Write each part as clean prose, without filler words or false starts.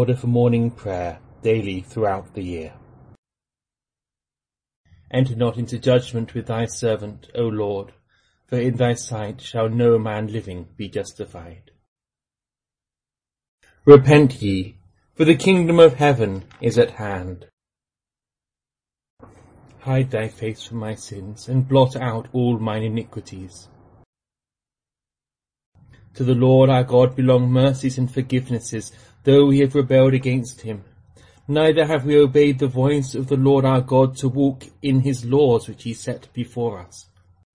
order for morning prayer daily throughout the year. Enter not into judgment with thy servant, O Lord, for in thy sight shall no man living be justified. Repent ye, for the kingdom of heaven is at hand. Hide thy face from my sins, and blot out all mine iniquities. To the Lord our God belong mercies and forgivenesses, though we have rebelled against him. Neither have we obeyed the voice of the Lord our God to walk in his laws which he set before us.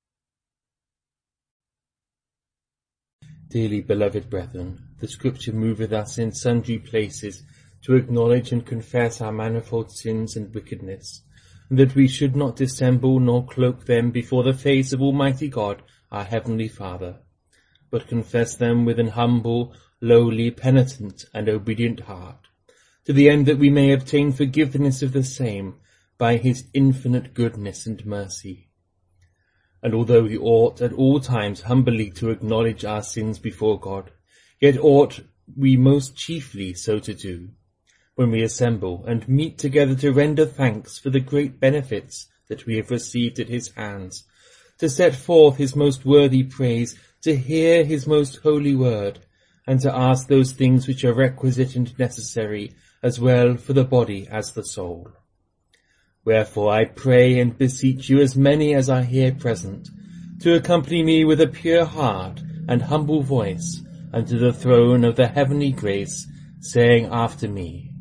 Dearly beloved brethren, the Scripture moveth us in sundry places to acknowledge and confess our manifold sins and wickedness, and that we should not dissemble nor cloak them before the face of Almighty God, our Heavenly Father, but confess them with an humble, lowly, penitent, and obedient heart, to the end that we may obtain forgiveness of the same by his infinite goodness and mercy. And although we ought at all times humbly to acknowledge our sins before God, yet ought we most chiefly so to do, when we assemble and meet together to render thanks for the great benefits that we have received at his hands, to set forth his most worthy praise, to hear his most holy word, and to ask those things which are requisite and necessary, as well for the body as the soul. Wherefore I pray and beseech you, as many as are here present, to accompany me with a pure heart and humble voice unto the throne of the heavenly grace, saying after me,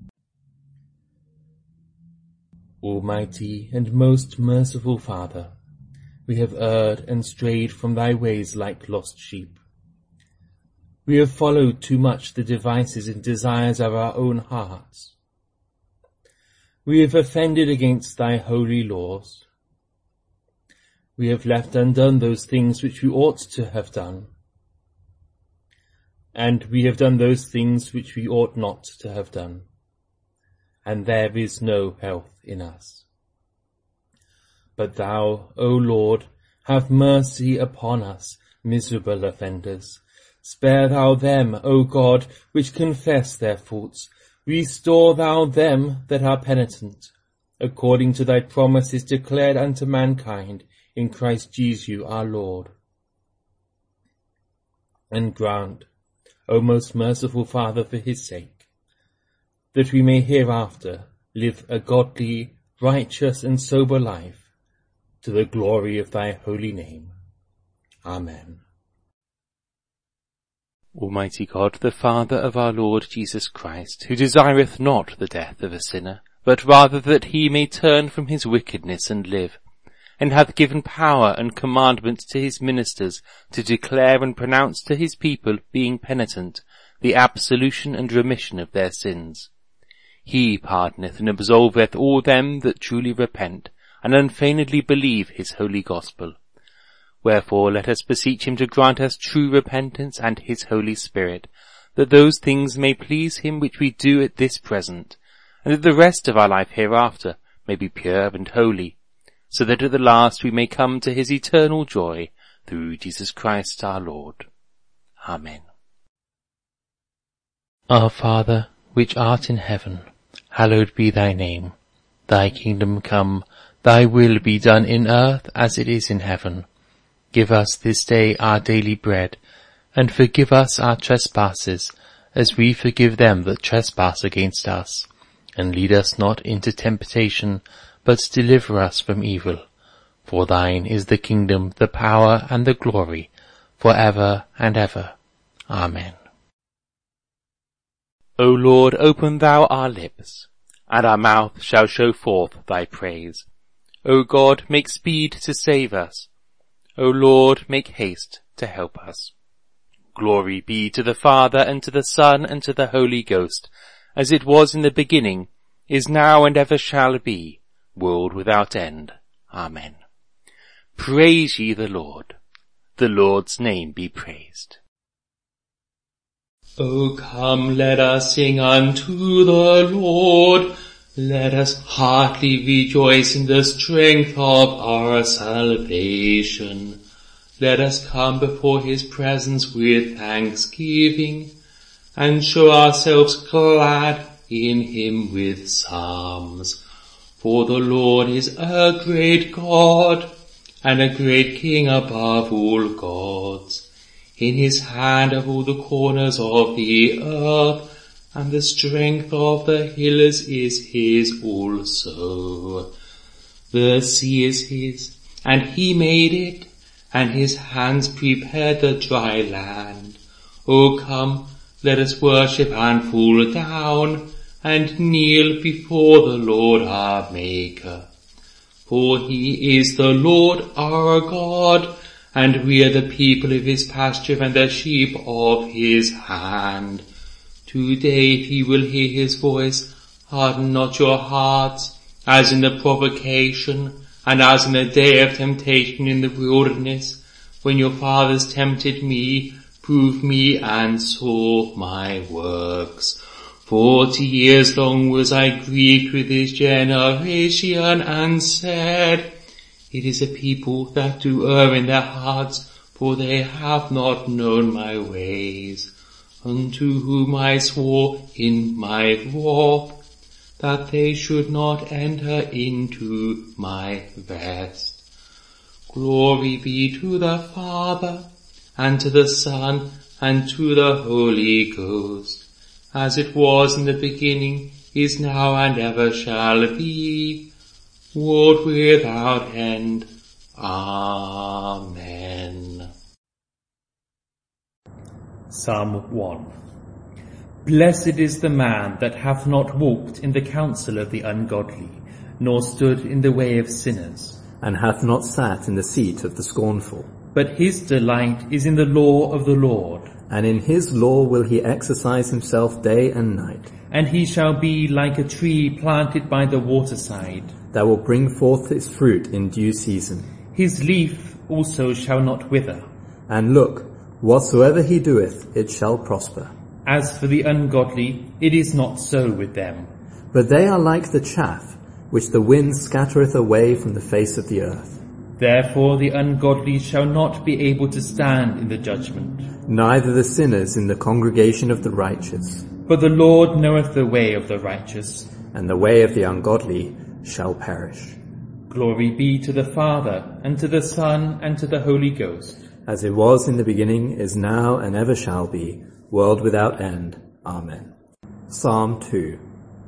Almighty and most merciful Father, we have erred and strayed from thy ways like lost sheep. We have followed too much the devices and desires of our own hearts. We have offended against thy holy laws. We have left undone those things which we ought to have done. And we have done those things which we ought not to have done. And there is no health in us. But thou, O Lord, have mercy upon us, miserable offenders. Spare thou them, O God, which confess their faults. Restore thou them that are penitent, according to thy promises declared unto mankind in Christ Jesus our Lord. And grant, O most merciful Father, for his sake, that we may hereafter live a godly, righteous, and sober life, to the glory of thy holy name. Amen. Almighty God, the Father of our Lord Jesus Christ, who desireth not the death of a sinner, but rather that he may turn from his wickedness and live, and hath given power and commandment to his ministers to declare and pronounce to his people, being penitent, the absolution and remission of their sins. He pardoneth and absolveth all them that truly repent, and unfeignedly believe his holy gospel. Wherefore let us beseech him to grant us true repentance and his Holy Spirit, that those things may please him which we do at this present, and that the rest of our life hereafter may be pure and holy, so that at the last we may come to his eternal joy, through Jesus Christ our Lord. Amen. Our Father, which art in heaven, hallowed be thy name. Thy kingdom come, thy will be done in earth as it is in heaven. Give us this day our daily bread, and forgive us our trespasses, as we forgive them that trespass against us. And lead us not into temptation, but deliver us from evil. For thine is the kingdom, the power, and the glory, for ever and ever. Amen. O Lord, open thou our lips, and our mouth shall show forth thy praise. O God, make speed to save us. O Lord, make haste to help us. Glory be to the Father, and to the Son, and to the Holy Ghost, as it was in the beginning, is now, and ever shall be, world without end. Amen. Praise ye the Lord. The Lord's name be praised. O come, let us sing unto the Lord. Let us heartily rejoice in the strength of our salvation. Let us come before his presence with thanksgiving, and show ourselves glad in him with psalms. For the Lord is a great God, and a great King above all gods. In his hand are all the corners of the earth, and the strength of the hills is his also. The sea is his, and he made it, and his hands prepared the dry land. O come, let us worship and fall down, and kneel before the Lord our Maker. For he is the Lord our God, and we are the people of his pasture and the sheep of his hand. Today if ye will hear his voice, harden not your hearts, as in the provocation, and as in the day of temptation in the wilderness, when your fathers tempted me, proved me, and saw my works. 40 years long was I grieved with this generation, and said, it is a people that do err in their hearts, for they have not known my ways. Unto whom I swore in my wrath, that they should not enter into my rest. Glory be to the Father, and to the Son, and to the Holy Ghost, as it was in the beginning, is now, and ever shall be, world without end. Amen. Psalm 1. Blessed is the man that hath not walked in the counsel of the ungodly, nor stood in the way of sinners, and hath not sat in the seat of the scornful. But his delight is in the law of the Lord, and in his law will he exercise himself day and night. And he shall be like a tree planted by the waterside, that will bring forth its fruit in due season. His leaf also shall not wither. And look, whatsoever he doeth, it shall prosper. As for the ungodly, it is not so with them. But they are like the chaff, which the wind scattereth away from the face of the earth. Therefore the ungodly shall not be able to stand in the judgment, neither the sinners in the congregation of the righteous. But the Lord knoweth the way of the righteous, and the way of the ungodly shall perish. Glory be to the Father, and to the Son, and to the Holy Ghost, as it was in the beginning, is now, and ever shall be, world without end. Amen. Psalm 2.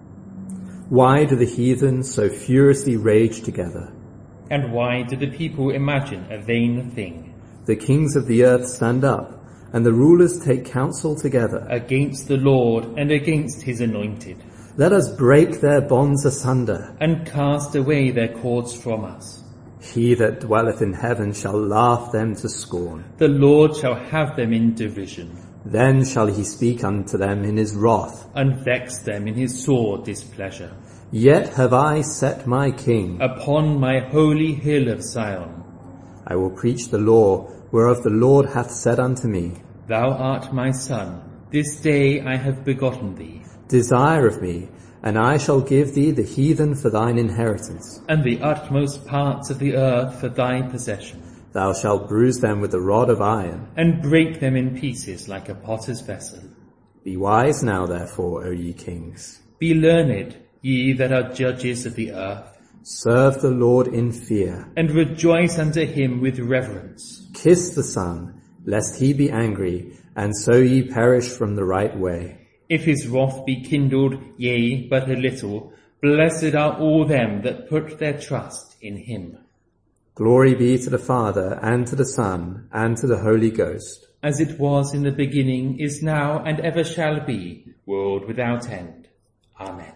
Why do the heathen so furiously rage together? And why do the people imagine a vain thing? The kings of the earth stand up, and the rulers take counsel together against the Lord and against his anointed. Let us break their bonds asunder, and cast away their cords from us. He that dwelleth in heaven shall laugh them to scorn. The Lord shall have them in derision. Then shall he speak unto them in his wrath, and vex them in his sore displeasure. Yet have I set my king upon my holy hill of Zion. I will preach the law whereof the Lord hath said unto me, Thou art my son, this day I have begotten thee. Desire of me, and I shall give thee the heathen for thine inheritance, and the utmost parts of the earth for thy possession. Thou shalt bruise them with a rod of iron, and break them in pieces like a potter's vessel. Be wise now, therefore, O ye kings. Be learned, ye that are judges of the earth. Serve the Lord in fear, and rejoice unto him with reverence. Kiss the Son, lest he be angry, and so ye perish from the right way. If his wrath be kindled, yea, but a little, blessed are all them that put their trust in him. Glory be to the Father, and to the Son, and to the Holy Ghost. As it was in the beginning, is now, and ever shall be, world without end. Amen.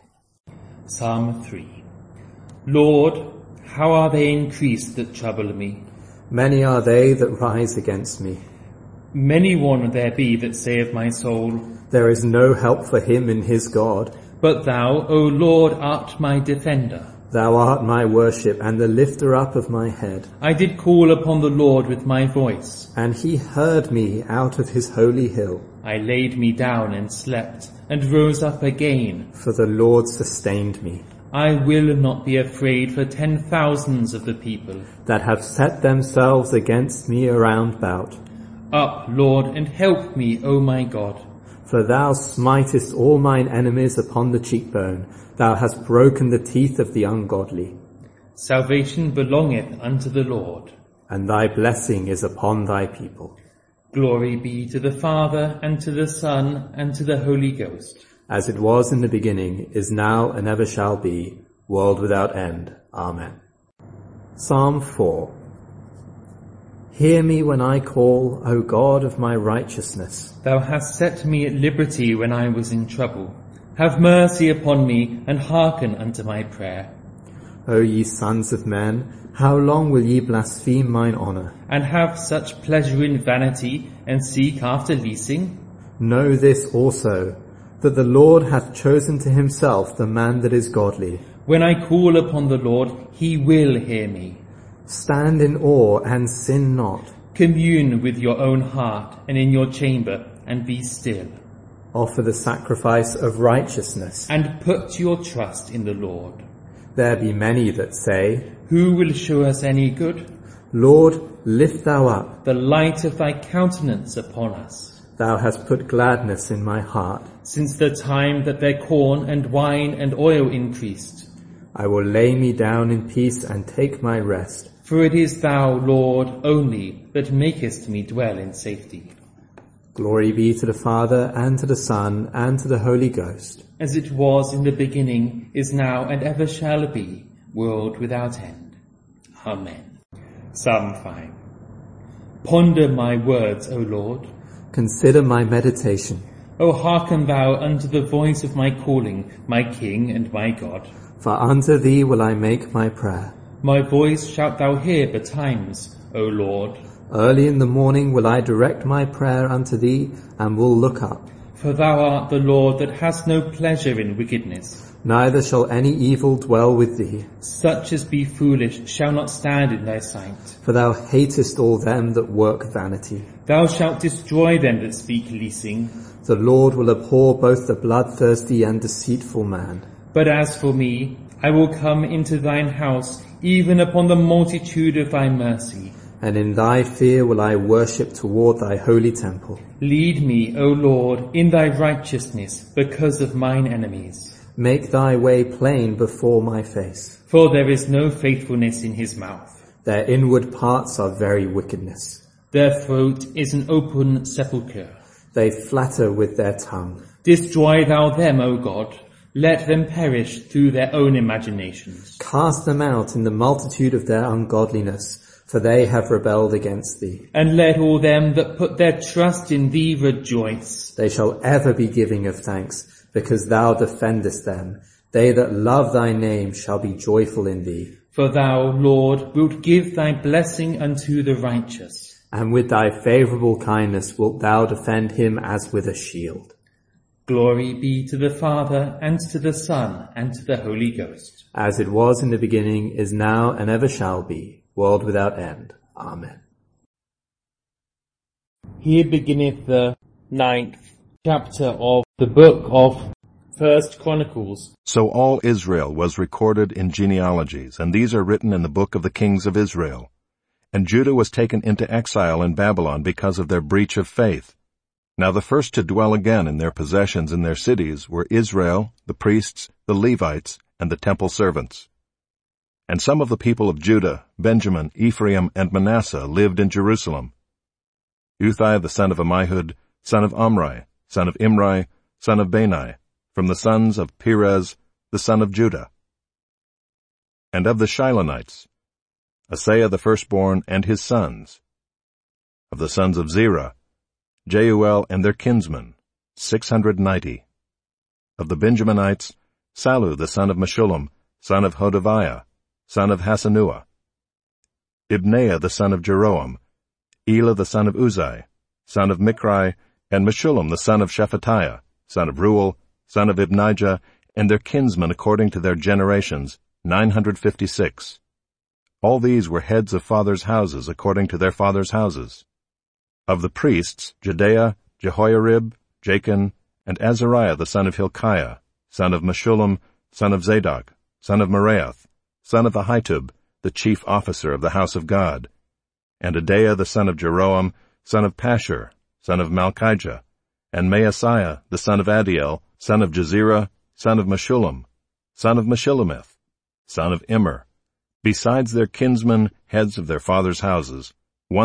Psalm 3. Lord, how are they increased that trouble me? Many are they that rise against me. Many one there be that say of my soul, There is no help for him in his God. But thou, O Lord, art my defender. Thou art my worship, and the lifter up of my head. I did call upon the Lord with my voice, and he heard me out of his holy hill. I laid me down and slept, and rose up again. For the Lord sustained me. I will not be afraid for 10,000s of the people, that have set themselves against me around about. Up, Lord, and help me, O my God. For thou smitest all mine enemies upon the cheekbone. Thou hast broken the teeth of the ungodly. Salvation belongeth unto the Lord. And thy blessing is upon thy people. Glory be to the Father, and to the Son, and to the Holy Ghost. As it was in the beginning, is now, and ever shall be, world without end. Amen. Psalm 4. Hear me when I call, O God of my righteousness. Thou hast set me at liberty when I was in trouble. Have mercy upon me, and hearken unto my prayer. O ye sons of men, how long will ye blaspheme mine honour? And have such pleasure in vanity, and seek after leasing? Know this also, that the Lord hath chosen to himself the man that is godly. When I call upon the Lord, he will hear me. Stand in awe and sin not. Commune with your own heart, and in your chamber, and be still. Offer the sacrifice of righteousness. And put your trust in the Lord. There be many that say, Who will show us any good? Lord, lift thou up. The light of thy countenance upon us. Thou hast put gladness in my heart. Since the time that their corn and wine and oil increased. I will lay me down in peace and take my rest. For it is thou, Lord, only, that makest me dwell in safety. Glory be to the Father, and to the Son, and to the Holy Ghost. As it was in the beginning, is now, and ever shall be, world without end. Amen. Psalm 5. Ponder my words, O Lord. Consider my meditation. O hearken thou unto the voice of my calling, my King and my God. For unto thee will I make my prayer. My voice shalt thou hear betimes, O Lord. Early in the morning will I direct my prayer unto thee, and will look up. For thou art the Lord that hast no pleasure in wickedness. Neither shall any evil dwell with thee. Such as be foolish shall not stand in thy sight. For thou hatest all them that work vanity. Thou shalt destroy them that speak leasing. The Lord will abhor both the bloodthirsty and deceitful man. But as for me, I will come into thine house, even upon the multitude of thy mercy. And in thy fear will I worship toward thy holy temple. Lead me, O Lord, in thy righteousness, because of mine enemies. Make thy way plain before my face. For there is no faithfulness in his mouth. Their inward parts are very wickedness. Their throat is an open sepulchre. They flatter with their tongue. Destroy thou them, O God. Let them perish through their own imaginations. Cast them out in the multitude of their ungodliness, for they have rebelled against thee. And let all them that put their trust in thee rejoice. They shall ever be giving of thanks, because thou defendest them. They that love thy name shall be joyful in thee. For thou, Lord, wilt give thy blessing unto the righteous. And with thy favourable kindness wilt thou defend him as with a shield. Glory be to the Father, and to the Son, and to the Holy Ghost. As it was in the beginning, is now, and ever shall be, world without end. Amen. Here beginneth the 9th chapter of the book of 1 Chronicles. So all Israel was recorded in genealogies, and these are written in the book of the kings of Israel. And Judah was taken into exile in Babylon because of their breach of faith. Now the first to dwell again in their possessions in their cities were Israel, the priests, the Levites, and the temple servants. And some of the people of Judah, Benjamin, Ephraim, and Manasseh lived in Jerusalem. Uthai the son of Ammihud, son of Omri, son of Imri, son of Bani, from the sons of Perez, the son of Judah. And of the Shilonites, Asaiah the firstborn and his sons. Of the sons of Zerah, Jeuel and their kinsmen, 690. Of the Benjaminites, Sallu the son of Meshullam, son of Hodaviah, son of Hassenuah. Ibneiah the son of Jeroam, Elah the son of Uzai, son of Michri, and Meshullam the son of Shephatiah, son of Reuel, son of Ibnijah, and their kinsmen according to their generations, 956. All these were heads of fathers' houses according to their fathers' houses. Of the priests, Jedaiah, Jehoiarib, Jachin, and Azariah the son of Hilkiah, son of Meshullam, son of Zadok, son of Meraioth, son of Ahitub, the chief officer of the house of God, and Adaiah the son of Jeroam, son of Pashur, son of Malchijah, and Maaseiah the son of Adiel, son of Jezerah, son of Meshullam, son of Meshillemith, son of Immer, besides their kinsmen, heads of their fathers' houses,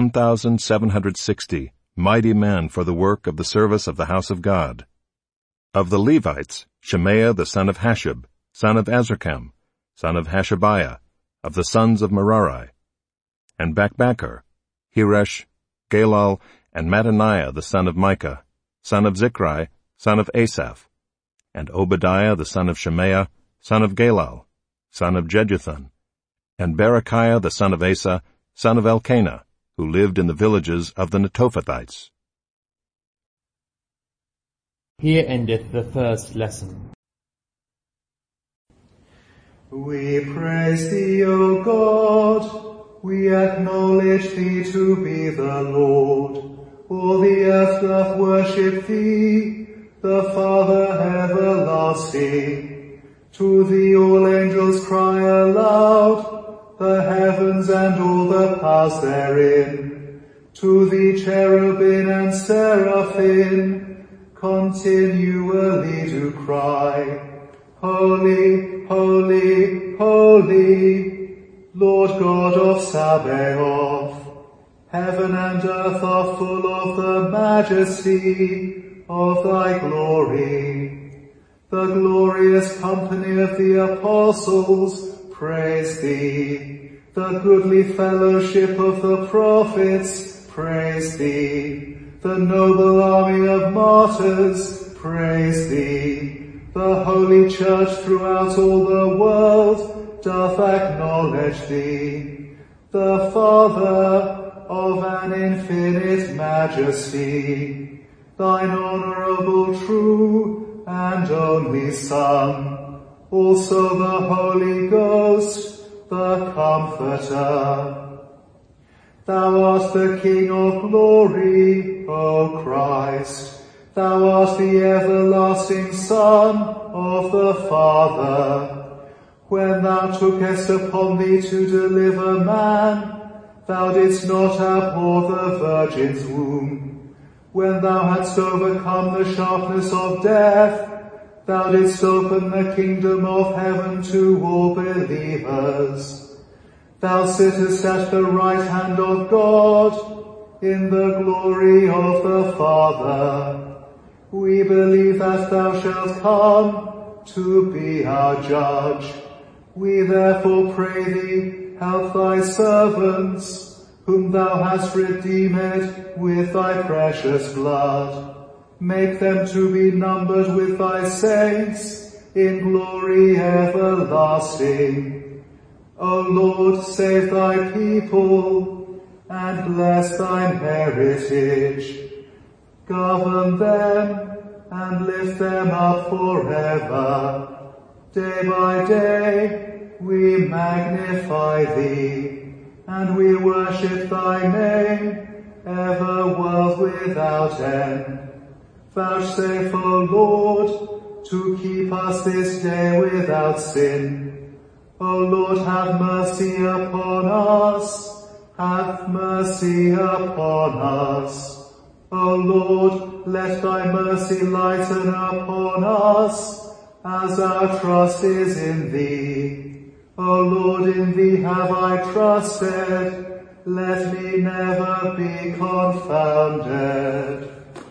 1,760 mighty men for the work of the service of the house of God. Of the Levites, Shemaiah the son of Hashab, son of Azrikam, son of Hashabiah, of the sons of Merari, and Bakbakkar, Heresh, Galal, and Mattaniah the son of Micah, son of Zichri, son of Asaph, and Obadiah the son of Shemaiah, son of Galal, son of Jeduthun, and Berechiah the son of Asa, son of Elkanah, who lived in the villages of the Netophathites. Here endeth the first lesson. We praise thee, O God. We acknowledge thee to be the Lord. All the earth doth worship thee, the Father everlasting. To thee all angels cry aloud, the heavens and all the powers therein. To thee cherubim and seraphim continually do cry, Holy, holy, holy, Lord God of Sabaoth. Heaven and earth are full of the majesty of thy glory. The glorious company of the apostles praise thee. The goodly fellowship of the prophets praise thee. The noble army of martyrs praise thee. The holy church throughout all the world doth acknowledge thee, the Father of an infinite majesty, thine honourable, true, and only Son, also the Holy Ghost, the Comforter. Thou art the King of glory, O Christ. Thou art the everlasting Son of the Father. When thou tookest upon thee to deliver man, thou didst not abhor the Virgin's womb. When thou hadst overcome the sharpness of death, thou didst open the kingdom of heaven to all believers. Thou sittest at the right hand of God, in the glory of the Father. We believe that thou shalt come to be our judge. We therefore pray thee, help thy servants, whom thou hast redeemed with thy precious blood. Make them to be numbered with thy saints in glory everlasting. O Lord, save thy people and bless thine heritage. Govern them and lift them up forever. Day by day we magnify thee, and we worship thy name, ever world without end. Vouchsafe, O Lord, to keep us this day without sin. O Lord, have mercy upon us, have mercy upon us. O Lord, let thy mercy lighten upon us, as our trust is in thee. O Lord, in thee have I trusted, let me never be confounded.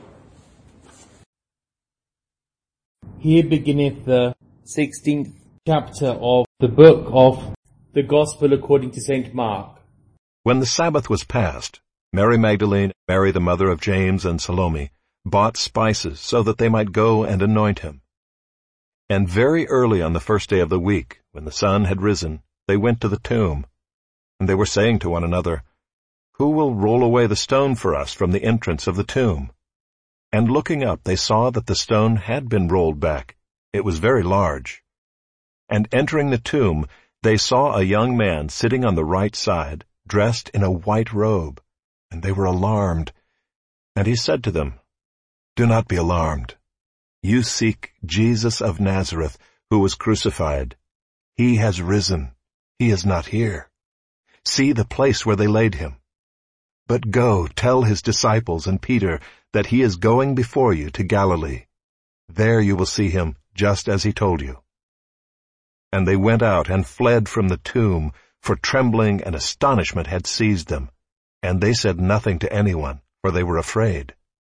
Here beginneth the 16th chapter of the book of the Gospel according to St. Mark. When the Sabbath was past, Mary Magdalene, Mary the mother of James, and Salome bought spices so that they might go and anoint him. And very early on the first day of the week, when the sun had risen, they went to the tomb. And they were saying to one another, Who will roll away the stone for us from the entrance of the tomb? And looking up, they saw that the stone had been rolled back. It was very large. And entering the tomb, they saw a young man sitting on the right side, dressed in a white robe. And they were alarmed. And he said to them, Do not be alarmed. You seek Jesus of Nazareth, who was crucified. He has risen. He is not here. See the place where they laid him. But go, tell his disciples and Peter that he is going before you to Galilee. There you will see him, just as he told you." And they went out and fled from the tomb, for trembling and astonishment had seized them. And they said nothing to anyone, for they were afraid.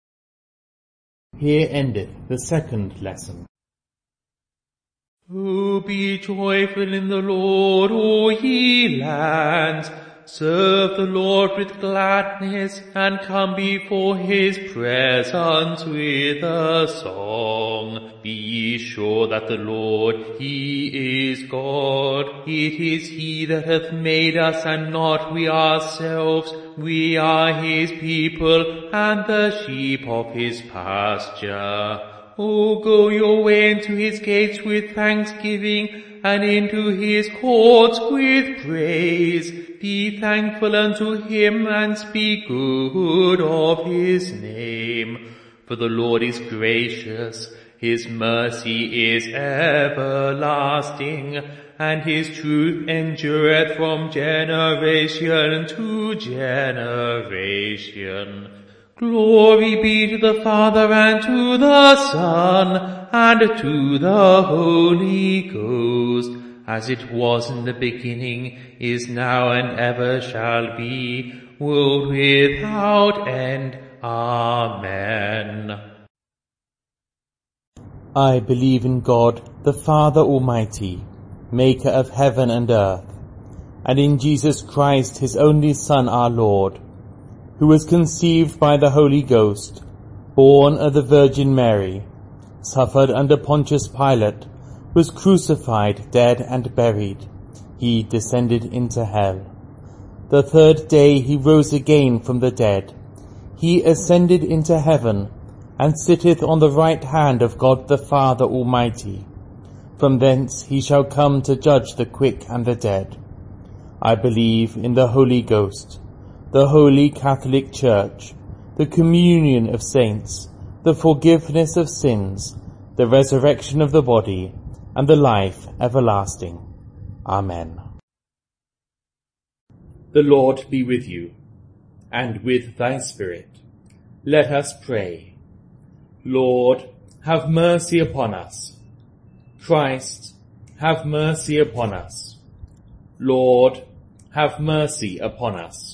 Here endeth the second lesson. Oh, be joyful in the Lord, O ye lands. Serve the Lord with gladness, and come before his presence with a song. Be ye sure that the Lord, he is God. It is he that hath made us, and not we ourselves. We are his people, and the sheep of his pasture. O go your way into his gates with thanksgiving, and into his courts with praise. Be thankful unto him, and speak good of his name. For the Lord is gracious, his mercy is everlasting, and his truth endureth from generation to generation. Glory be to the Father, and to the Son, and to the Holy Ghost, as it was in the beginning, is now, and ever shall be, world without end. Amen. I believe in God, the Father Almighty, maker of heaven and earth, and in Jesus Christ, his only Son, our Lord, who was conceived by the Holy Ghost, born of the Virgin Mary, suffered under Pontius Pilate, was crucified, dead, and buried. He descended into hell. The third day he rose again from the dead. He ascended into heaven, and sitteth on the right hand of God the Father Almighty. From thence he shall come to judge the quick and the dead. I believe in the Holy Ghost, the Holy Catholic Church, the communion of saints, the forgiveness of sins, the resurrection of the body, and the life everlasting. Amen. The Lord be with you, and with thy spirit. Let us pray. Lord, have mercy upon us. Christ, have mercy upon us. Lord, have mercy upon us.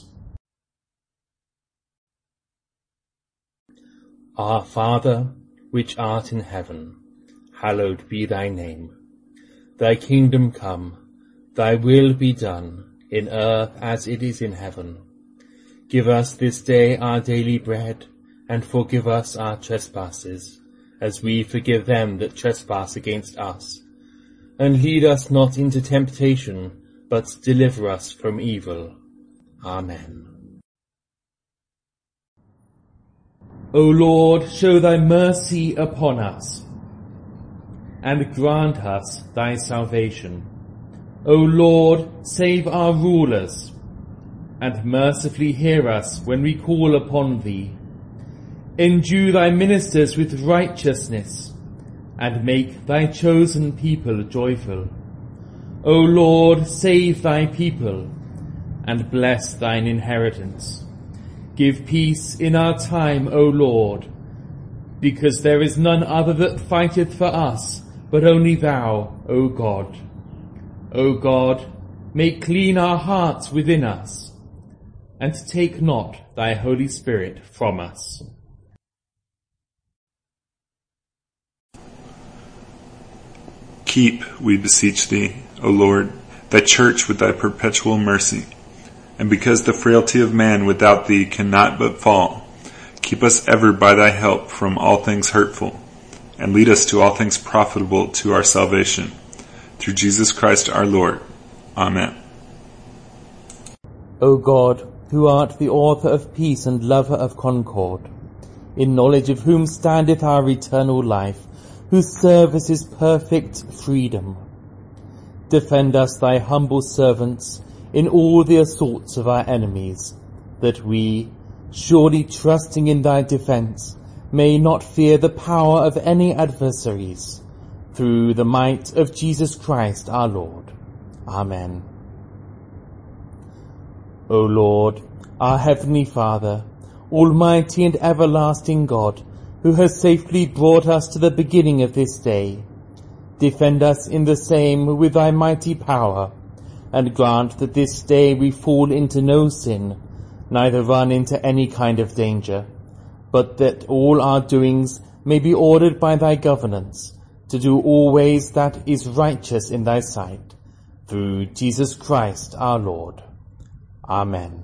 Our Father, which art in heaven, hallowed be thy name. Thy kingdom come, thy will be done, in earth as it is in heaven. Give us this day our daily bread, and forgive us our trespasses, as we forgive them that trespass against us. And lead us not into temptation, but deliver us from evil. Amen. O Lord, show thy mercy upon us, and grant us thy salvation. O Lord, save our rulers, and mercifully hear us when we call upon thee. Endue thy ministers with righteousness, and make thy chosen people joyful. O Lord, save thy people, and bless thine inheritance. Give peace in our time, O Lord, because there is none other that fighteth for us, but only thou, O God. O God, make clean our hearts within us, and take not thy Holy Spirit from us. Keep, we beseech thee, O Lord, thy church with thy perpetual mercy. And because the frailty of man without thee cannot but fall, keep us ever by thy help from all things hurtful, and lead us to all things profitable to our salvation. Through Jesus Christ our Lord. Amen. O God, who art the author of peace and lover of concord, in knowledge of whom standeth our eternal life, whose service is perfect freedom, defend us, thy humble servants, in all the assaults of our enemies, that we, surely trusting in thy defence, may not fear the power of any adversaries, through the might of Jesus Christ our Lord. Amen. O Lord, our heavenly Father, almighty and everlasting God, who has safely brought us to the beginning of this day, defend us in the same with thy mighty power, and grant that this day we fall into no sin, neither run into any kind of danger, but that all our doings may be ordered by thy governance, to do always that is righteous in thy sight, through Jesus Christ our Lord. Amen.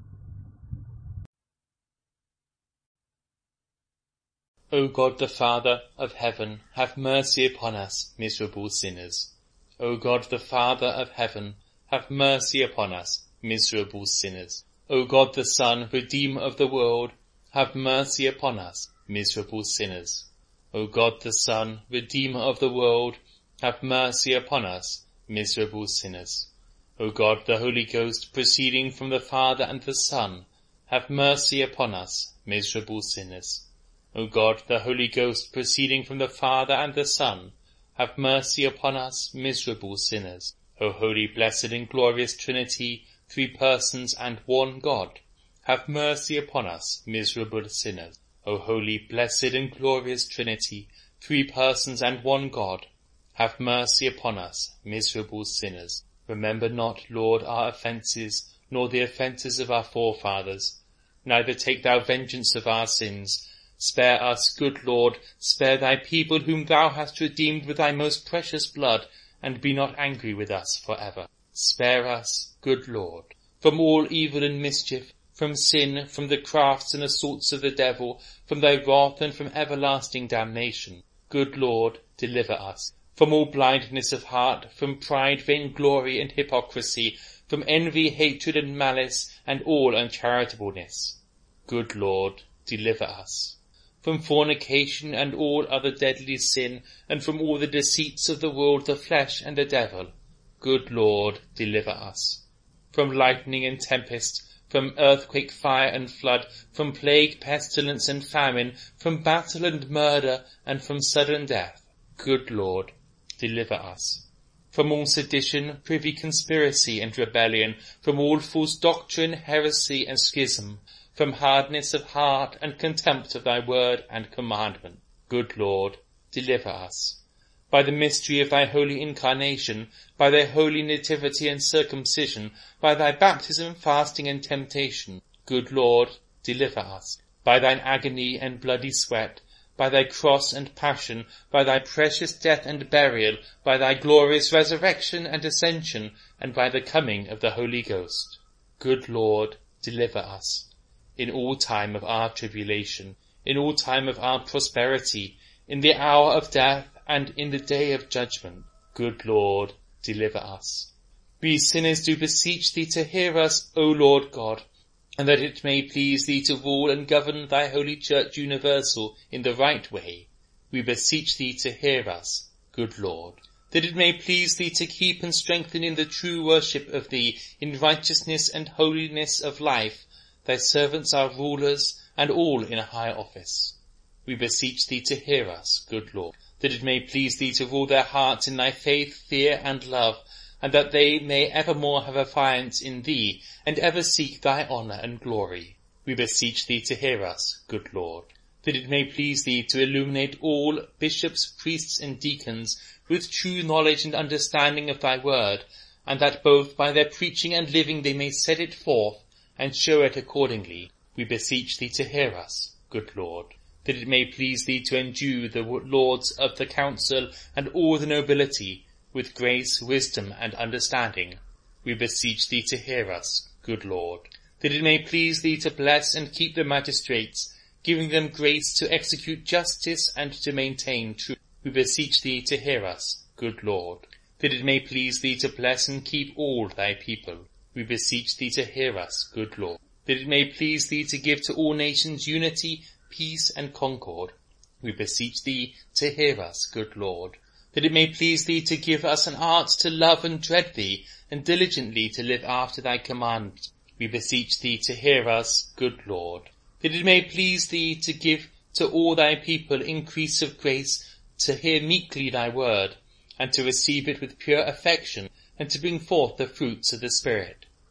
O God the Father of heaven, have mercy upon us, miserable sinners. O God the Father of heaven, have mercy upon us, miserable sinners. O God the Son, Redeemer of the world, have mercy upon us, miserable sinners. O God the Son, Redeemer of the world, have mercy upon us, miserable sinners. O God the Holy Ghost, proceeding from the Father and the Son, have mercy upon us, miserable sinners. O God the Holy Ghost, proceeding from the Father and the Son, have mercy upon us, miserable sinners. O holy, blessed and glorious Trinity, three persons and one God, have mercy upon us, miserable sinners. O holy, blessed and glorious Trinity, three persons and one God, have mercy upon us, miserable sinners. Remember not, Lord, our offences, nor the offences of our forefathers. Neither take thou vengeance of our sins. Spare us, good Lord, spare thy people whom thou hast redeemed with thy most precious blood, and be not angry with us for ever. Spare us, good Lord, from all evil and mischief, from sin, from the crafts and assaults of the devil, from thy wrath and from everlasting damnation. Good Lord, deliver us. From all blindness of heart, from pride, vainglory, and hypocrisy, from envy, hatred, and malice, and all uncharitableness. Good Lord, deliver us. From fornication and all other deadly sin, and from all the deceits of the world, the flesh, and the devil. Good Lord, deliver us. From lightning and tempest, from earthquake, fire, and flood, from plague, pestilence, and famine, from battle and murder, and from sudden death. Good Lord, deliver us. From all sedition, privy conspiracy, and rebellion, from all false doctrine, heresy, and schism, from hardness of heart and contempt of thy word and commandment. Good Lord, deliver us. By the mystery of thy holy incarnation, by thy holy nativity and circumcision, by thy baptism, fasting, and temptation, good Lord, deliver us. By thine agony and bloody sweat, by thy cross and passion, by thy precious death and burial, by thy glorious resurrection and ascension, and by the coming of the Holy Ghost. Good Lord, deliver us. In all time of our tribulation, in all time of our prosperity, in the hour of death, and in the day of judgment, good Lord, deliver us. We sinners do beseech thee to hear us, O Lord God, and that it may please thee to rule and govern thy holy church universal in the right way. We beseech thee to hear us, good Lord, that it may please thee to keep and strengthen in the true worship of thee, in righteousness and holiness of life, thy servants our rulers, and all in a high office. We beseech thee to hear us, good Lord, that it may please thee to rule their hearts in thy faith, fear, and love, and that they may evermore have affiance in thee, and ever seek thy honour and glory. We beseech thee to hear us, good Lord, that it may please thee to illuminate all bishops, priests, and deacons with true knowledge and understanding of thy word, and that both by their preaching and living they may set it forth, and show it accordingly. We beseech thee to hear us, good Lord, that it may please thee to endue the lords of the council and all the nobility with grace, wisdom, and understanding. We beseech thee to hear us, good Lord, that it may please thee to bless and keep the magistrates, giving them grace to execute justice and to maintain truth. We beseech thee to hear us, good Lord, that it may please thee to bless and keep all thy people. We beseech thee to hear us, good Lord, that it may please thee to give to all nations unity, peace, and concord. We beseech thee to hear us, good Lord, that it may please thee to give us an heart to love and dread thee, and diligently to live after thy commandments. We beseech thee to hear us, good Lord, that it may please thee to give to all thy people increase of grace, to hear meekly thy word, and to receive it with pure affection, and to bring forth the fruits of the Spirit.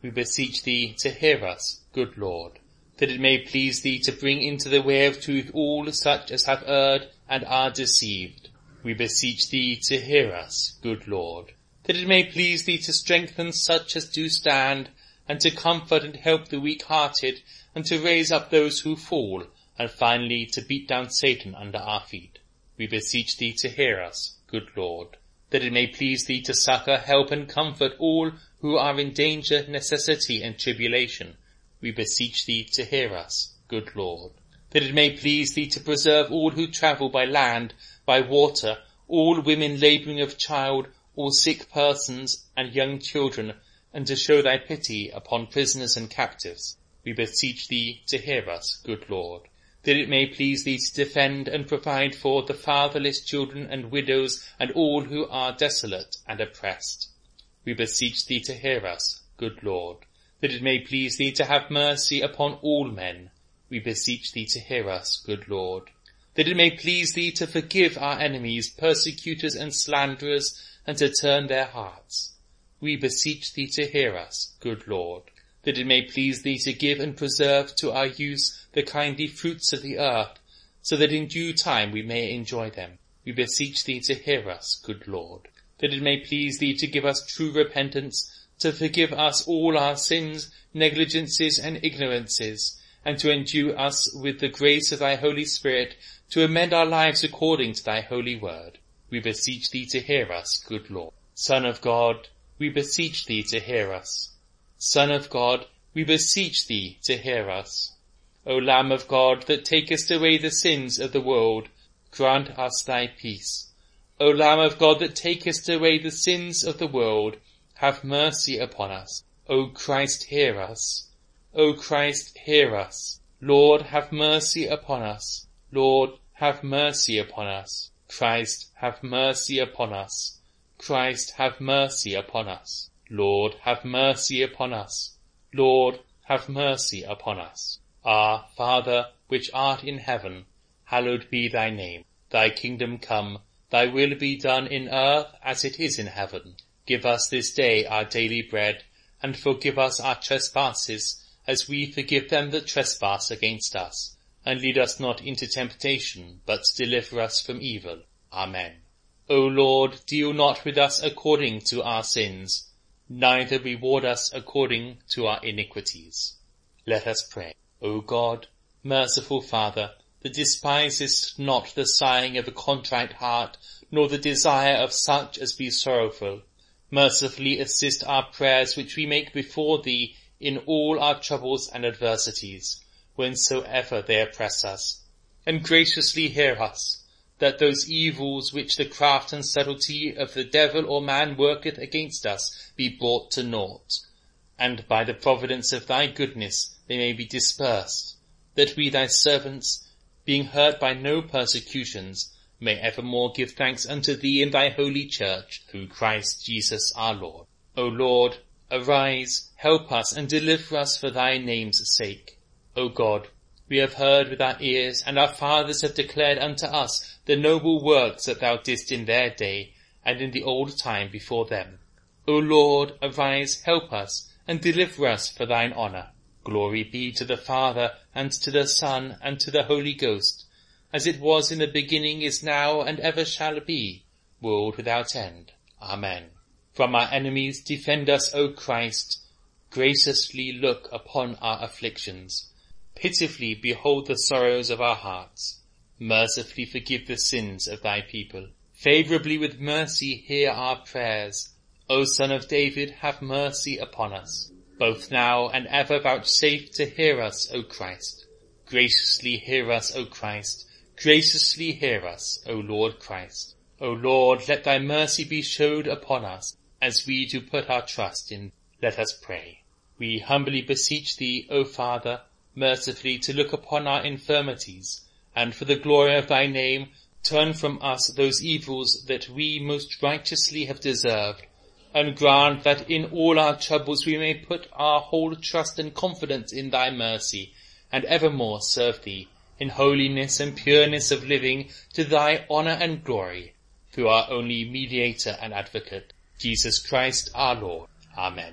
We beseech thee to hear us, good Lord, that it may please thee to bring into the way of truth all such as have erred and are deceived. We beseech thee to hear us, good Lord, that it may please thee to strengthen such as do stand, and to comfort and help the weak-hearted, and to raise up those who fall, and finally to beat down Satan under our feet. We beseech thee to hear us, good Lord, that it may please thee to succour, help, and comfort all who are in danger, necessity, and tribulation. We beseech thee to hear us, good Lord, that it may please thee to preserve all who travel by land, by water, all women labouring of child, all sick persons, and young children, and to show thy pity upon prisoners and captives. We beseech thee to hear us, good Lord, that it may please thee to defend and provide for the fatherless children and widows and all who are desolate and oppressed. We beseech thee to hear us, good Lord, that it may please thee to have mercy upon all men. We beseech thee to hear us, good Lord, that it may please thee to forgive our enemies, persecutors and slanderers, and to turn their hearts. We beseech thee to hear us, good Lord, that it may please thee to give and preserve to our use the kindly fruits of the earth, so that in due time we may enjoy them. We beseech thee to hear us, good Lord, that it may please thee to give us true repentance, to forgive us all our sins, negligences, and ignorances, and to endue us with the grace of thy Holy Spirit, to amend our lives according to thy holy word. We beseech thee to hear us, good Lord. Son of God, we beseech thee to hear us. Son of God, we beseech thee to hear us. O Lamb of God, that takest away the sins of the world, grant us thy peace. O Lamb of God, that takest away the sins of the world, have mercy upon us. O Christ, hear us. O Christ, hear us. Lord, have mercy upon us. Lord, have mercy upon us. Christ, have mercy upon us. Christ, have mercy upon us. Lord, have mercy upon us. Lord, have mercy upon us. Our Father, which art in heaven, hallowed be thy name. Thy kingdom come, thy will be done in earth as it is in heaven. Give us this day our daily bread, and forgive us our trespasses, as we forgive them that trespass against us. And lead us not into temptation, but deliver us from evil. Amen. O Lord, deal not with us according to our sins, neither reward us according to our iniquities. Let us pray. O God, merciful Father, that despisest not the sighing of a contrite heart, nor the desire of such as be sorrowful, mercifully assist our prayers which we make before thee in all our troubles and adversities, whensoever they oppress us, and graciously hear us, that those evils which the craft and subtlety of the devil or man worketh against us be brought to naught, and by the providence of thy goodness they may be dispersed, that we thy servants, being hurt by no persecutions, may evermore give thanks unto thee in thy holy church, through Christ Jesus our Lord. O Lord, arise, help us, and deliver us for thy name's sake. O God, we have heard with our ears, and our fathers have declared unto us the noble works that thou didst in their day, and in the old time before them. O Lord, arise, help us, and deliver us for thine honour. Glory be to the Father, and to the Son, and to the Holy Ghost, as it was in the beginning, is now, and ever shall be, world without end. Amen. From our enemies defend us, O Christ. Graciously look upon our afflictions. Pitifully behold the sorrows of our hearts. Mercifully forgive the sins of thy people. Favourably with mercy hear our prayers. O Son of David, have mercy upon us. Both now and ever vouchsafe to hear us, O Christ. Graciously hear us, O Christ. Graciously hear us, O Lord Christ. O Lord, let thy mercy be showed upon us, as we do put our trust in. Let us pray. We humbly beseech thee, O Father, mercifully to look upon our infirmities, and for the glory of thy name, turn from us those evils that we most righteously have deserved, and grant that in all our troubles we may put our whole trust and confidence in thy mercy, and evermore serve thee in holiness and pureness of living, to thy honour and glory, through our only mediator and advocate, Jesus Christ our Lord. Amen.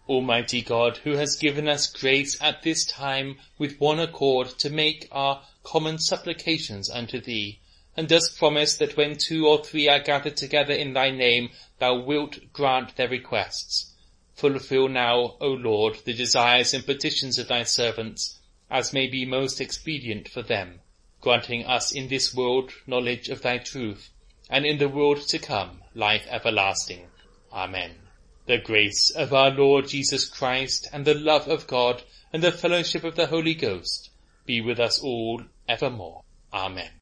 Almighty God, who has given us grace at this time with one accord to make our common supplications unto thee, and dost promise that when 2 or 3 are gathered together in thy name, thou wilt grant their requests. Fulfill now, O Lord, the desires and petitions of thy servants, as may be most expedient for them, granting us in this world knowledge of thy truth, and in the world to come life everlasting. Amen. The grace of our Lord Jesus Christ, and the love of God, and the fellowship of the Holy Ghost, be with us all evermore. Amen.